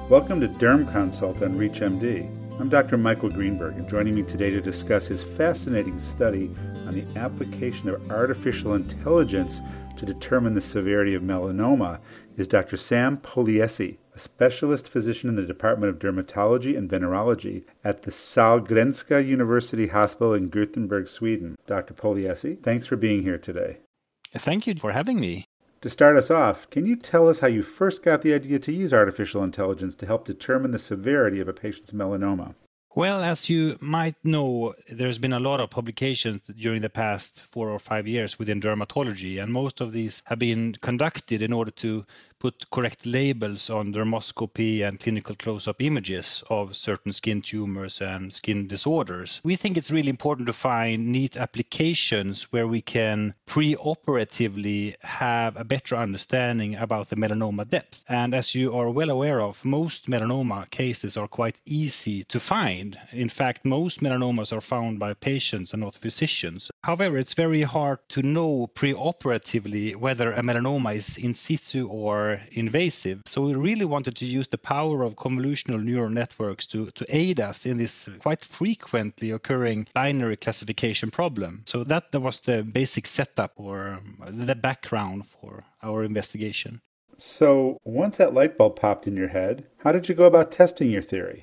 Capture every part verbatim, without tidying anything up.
Welcome to Derm Consult on ReachMD. I'm Doctor Michael Greenberg, and joining me today to discuss his fascinating study on the application of artificial intelligence to determine the severity of melanoma is Doctor Sam Poliesi, a specialist physician in the Department of Dermatology and Venerology at the Sahlgrenska University Hospital in Gothenburg, Sweden. Doctor Poliesi, thanks for being here today. Thank you for having me. To start us off, can you tell us how you first got the idea to use artificial intelligence to help determine the severity of a patient's melanoma? Well, as you might know, there's been a lot of publications during the past four or five years within dermatology, and most of these have been conducted in order to put correct labels on dermoscopy and clinical close-up images of certain skin tumors and skin disorders. We think it's really important to find neat applications where we can pre-operatively have a better understanding about the melanoma depth. And as you are well aware of, most melanoma cases are quite easy to find. In fact, most melanomas are found by patients and not physicians. However, it's very hard to know pre-operatively whether a melanoma is in situ or invasive. So we really wanted to use the power of convolutional neural networks to, to aid us in this quite frequently occurring binary classification problem. So that, that was the basic setup or the background for our investigation. So once that light bulb popped in your head, how did you go about testing your theory?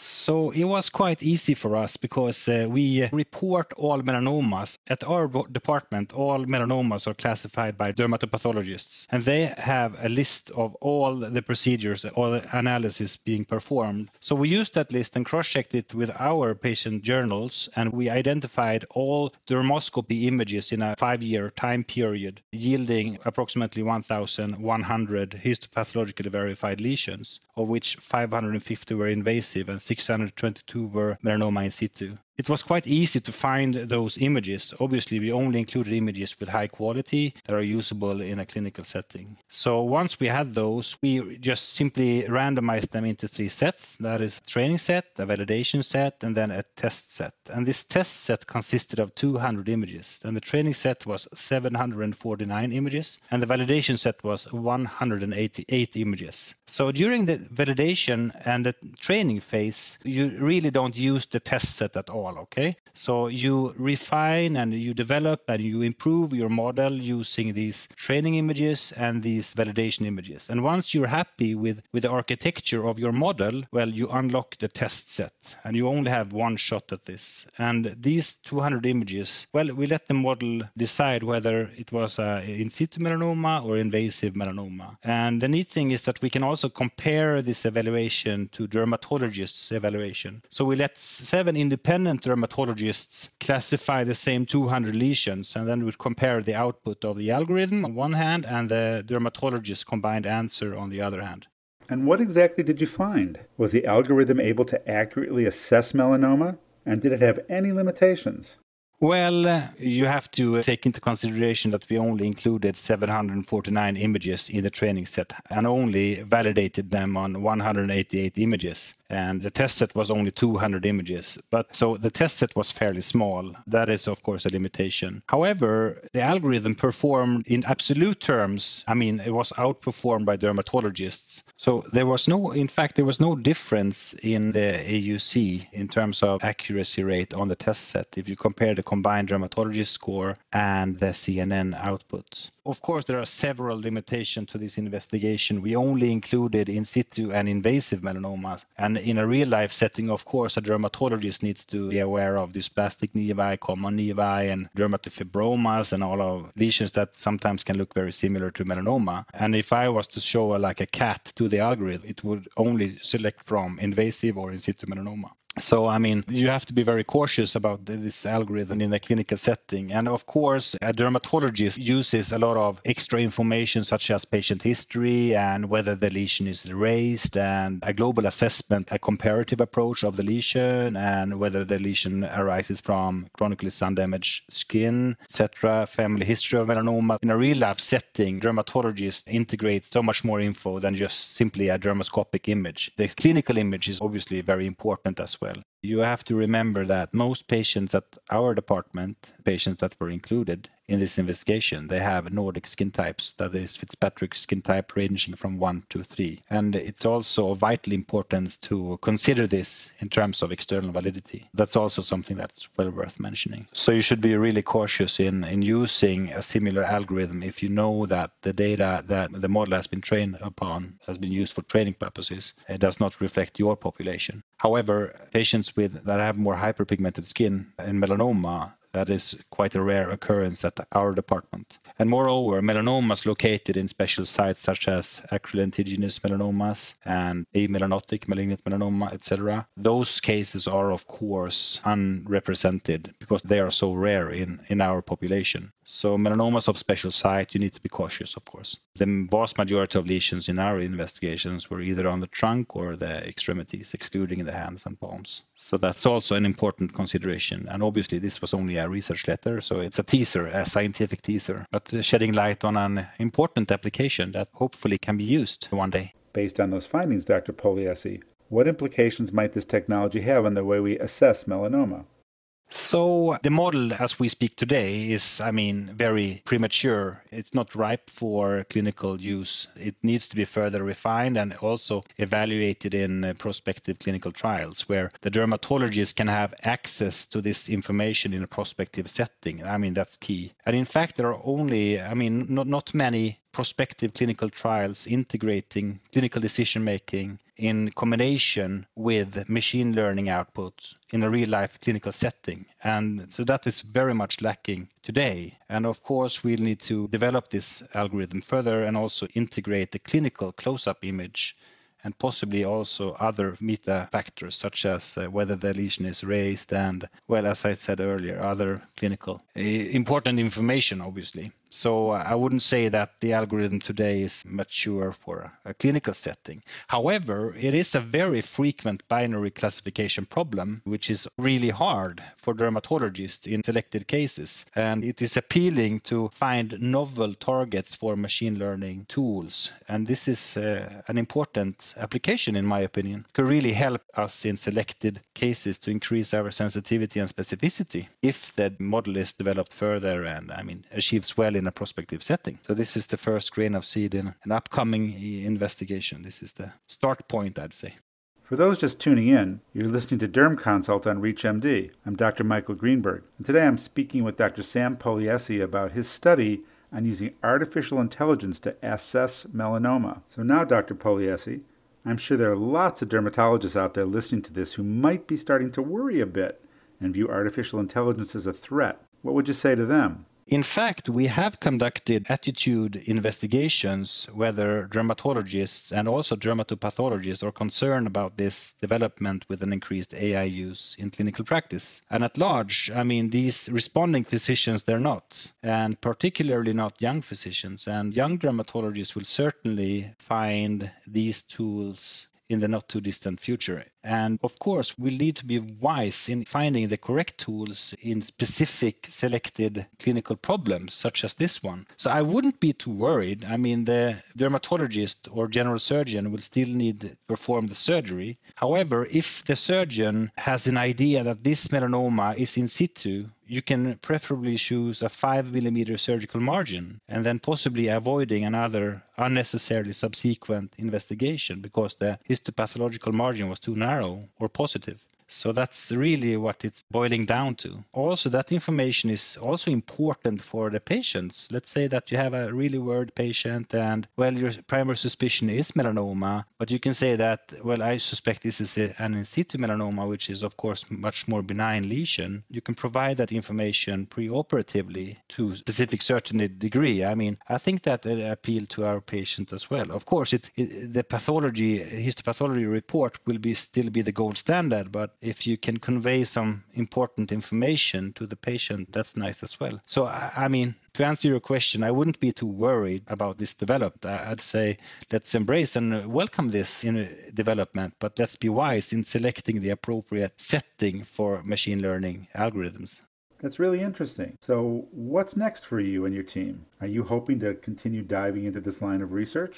So it was quite easy for us because uh, we report all melanomas. At our department, all melanomas are classified by dermatopathologists, and they have a list of all the procedures, all the analysis being performed. So we used that list and cross-checked it with our patient journals, and we identified all dermoscopy images in a five-year time period, yielding approximately one thousand one hundred histopathologically verified lesions, of which five hundred fifty were invasive and six hundred twenty-two were melanoma in situ. It was quite easy to find those images. Obviously, we only included images with high quality that are usable in a clinical setting. So once we had those, we just simply randomized them into three sets. That is a training set, a validation set, and then a test set. And this test set consisted of two hundred images. And the training set was seven hundred forty-nine images, and the validation set was one hundred eighty-eight images. So during the validation and the training phase, you really don't use the test set at all. Okay, so you refine and you develop and you improve your model using these training images and these validation images. And once you're happy with, with the architecture of your model, well, you unlock the test set and you only have one shot at this. And these two hundred images, well, we let the model decide whether it was a in situ melanoma or invasive melanoma. And the neat thing is that we can also compare this evaluation to dermatologists' evaluation. So we let seven independent dermatologists classify the same two hundred lesions, and then we compare the output of the algorithm on one hand and the dermatologist combined answer on the other hand. And what exactly did you find? Was the algorithm able to accurately assess melanoma? And did it have any limitations? Well, uh, you have to take into consideration that we only included seven hundred forty-nine images in the training set and only validated them on one hundred eighty-eight images. And the test set was only two hundred images. But so the test set was fairly small. That is, of course, a limitation. However, the algorithm performed in absolute terms. I mean, it was outperformed by dermatologists. So there was no, in fact, there was no difference in the A U C in terms of accuracy rate on the test set if you compare the combined dermatology score and the C N N outputs. Of course, there are several limitations to this investigation. We only included in situ and invasive melanomas. And in a real-life setting, of course, a dermatologist needs to be aware of dysplastic nevi, common nevi, and dermatofibromas, and all of lesions that sometimes can look very similar to melanoma. And if I was to show a, like a cat to the algorithm, it would only select from invasive or in situ melanoma. So, I mean, you have to be very cautious about this algorithm in a clinical setting. And of course, a dermatologist uses a lot of extra information such as patient history and whether the lesion is erased and a global assessment, a comparative approach of the lesion and whether the lesion arises from chronically sun-damaged skin, et cetera, family history of melanoma. In a real-life setting, dermatologists integrate so much more info than just simply a dermoscopic image. The clinical image is obviously very important as well. well. You have to remember that most patients at our department, patients that were included in this investigation, they have Nordic skin types, that is Fitzpatrick skin type ranging from one to three. And it's also of vital importance to consider this in terms of external validity. That's also something that's well worth mentioning. So you should be really cautious in, in using a similar algorithm if you know that the data that the model has been trained upon has been used for training purposes. It does not reflect your population. However, patients with that have more hyperpigmented skin and melanoma, that is quite a rare occurrence at our department. And moreover, melanomas located in special sites such as acrylentigenous melanomas and amelanotic malignant melanoma, et cetera. Those cases are, of course, unrepresented because they are so rare in, in our population. So melanomas of special site, you need to be cautious, of course. The vast majority of lesions in our investigations were either on the trunk or the extremities, excluding the hands and palms. So that's also an important consideration. And obviously, this was only a research letter, so it's a teaser, a scientific teaser, but shedding light on an important application that hopefully can be used one day. Based on those findings, Doctor Pugliese, what implications might this technology have on the way we assess melanoma? So the model as we speak today is, I mean, very premature. It's not ripe for clinical use. It needs to be further refined and also evaluated in prospective clinical trials where the dermatologist can have access to this information in a prospective setting. I mean, that's key. And in fact, there are only, I mean, not, not many prospective clinical trials integrating clinical decision making in combination with machine learning outputs in a real-life clinical setting. And so that is very much lacking today. And of course, we'll need to develop this algorithm further and also integrate the clinical close-up image and possibly also other meta factors such as uh, whether the lesion is raised and, well, as I said earlier, other clinical uh, important information, obviously. So I wouldn't say that the algorithm today is mature for a clinical setting. However, it is a very frequent binary classification problem, which is really hard for dermatologists in selected cases. And it is appealing to find novel targets for machine learning tools. And this is uh, an important application, in my opinion, could really help us in selected cases to increase our sensitivity and specificity if the model is developed further and, I mean, achieves well in a prospective setting. So this is the first grain of seed in an upcoming investigation. This is the start point, I'd say. For those just tuning in, you're listening to Derm Consult on ReachMD. I'm Doctor Michael Greenberg, and today I'm speaking with Doctor Sam Pugliese about his study on using artificial intelligence to assess melanoma. So now, Doctor Pugliese, I'm sure there are lots of dermatologists out there listening to this who might be starting to worry a bit and view artificial intelligence as a threat. What would you say to them? In fact, we have conducted attitude investigations whether dermatologists and also dermatopathologists are concerned about this development with an increased A I use in clinical practice. And at large, I mean, these responding physicians, they're not, and particularly not young physicians. And young dermatologists will certainly find these tools in the not too distant future. And of course, we'll need to be wise in finding the correct tools in specific selected clinical problems, such as this one. So I wouldn't be too worried. I mean, the dermatologist or general surgeon will still need to perform the surgery. However, if the surgeon has an idea that this melanoma is in situ, you can preferably choose a five millimeter surgical margin and then possibly avoiding another unnecessarily subsequent investigation because the histopathological margin was too narrow or positive. So that's really what it's boiling down to. Also, that information is also important for the patients. Let's say that you have a really worried patient and, well, your primary suspicion is melanoma, but you can say that, well, I suspect this is an in situ melanoma, which is, of course, much more benign lesion. You can provide that information preoperatively to a specific certain degree. I mean, I think that it appeal to our patient as well. Of course, it, it, the pathology, histopathology report will be still be the gold standard, but if you can convey some important information to the patient, that's nice as well. So, I mean, to answer your question, I wouldn't be too worried about this development. I'd say let's embrace and welcome this in development, but let's be wise in selecting the appropriate setting for machine learning algorithms. That's really interesting. So what's next for you and your team? Are you hoping to continue diving into this line of research?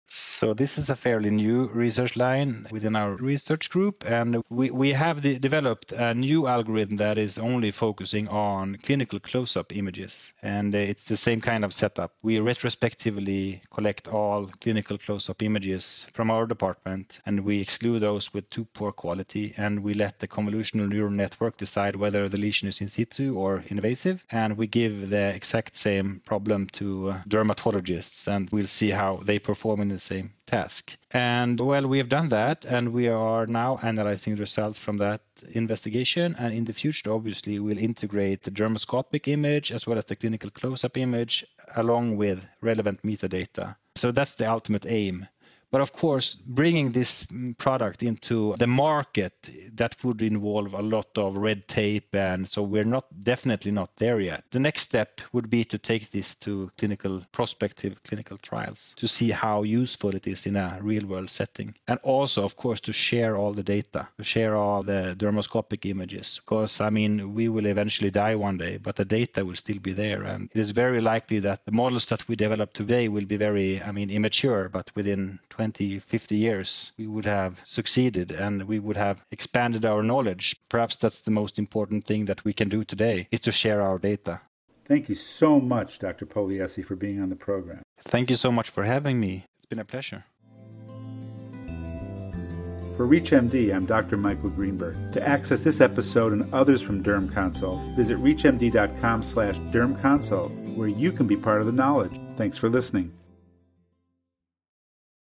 So this is a fairly new research line within our research group, and we, we have de- developed a new algorithm that is only focusing on clinical close-up images. And uh, it's the same kind of setup. We retrospectively collect all clinical close-up images from our department, and we exclude those with too poor quality, and we let the convolutional neural network decide whether the lesion is in situ or invasive, and we give the exact same problem to uh, dermatologists, and we'll see how they perform in the same task. And well, we have done that, and we are now analyzing the results from that investigation. And in the future, obviously, we'll integrate the dermoscopic image as well as the clinical close-up image along with relevant metadata. So that's the ultimate aim. But of course, bringing this product into the market, that would involve a lot of red tape, and so we're not definitely not there yet. The next step would be to take this to clinical prospective clinical trials to see how useful it is in a real-world setting, and also, of course, to share all the data, to share all the dermoscopic images, because I mean we will eventually die one day, but the data will still be there, and it is very likely that the models that we develop today will be very, I mean, immature, but within twenty, fifty years, we would have succeeded and we would have expanded our knowledge. Perhaps that's the most important thing that we can do today, is to share our data. Thank you so much, Doctor Pugliese, for being on the program. Thank you so much for having me. It's been a pleasure. For ReachMD, I'm Doctor Michael Greenberg. To access this episode and others from Derm Consult, visit reachmd.com slash dermconsult, where you can be part of the knowledge. Thanks for listening.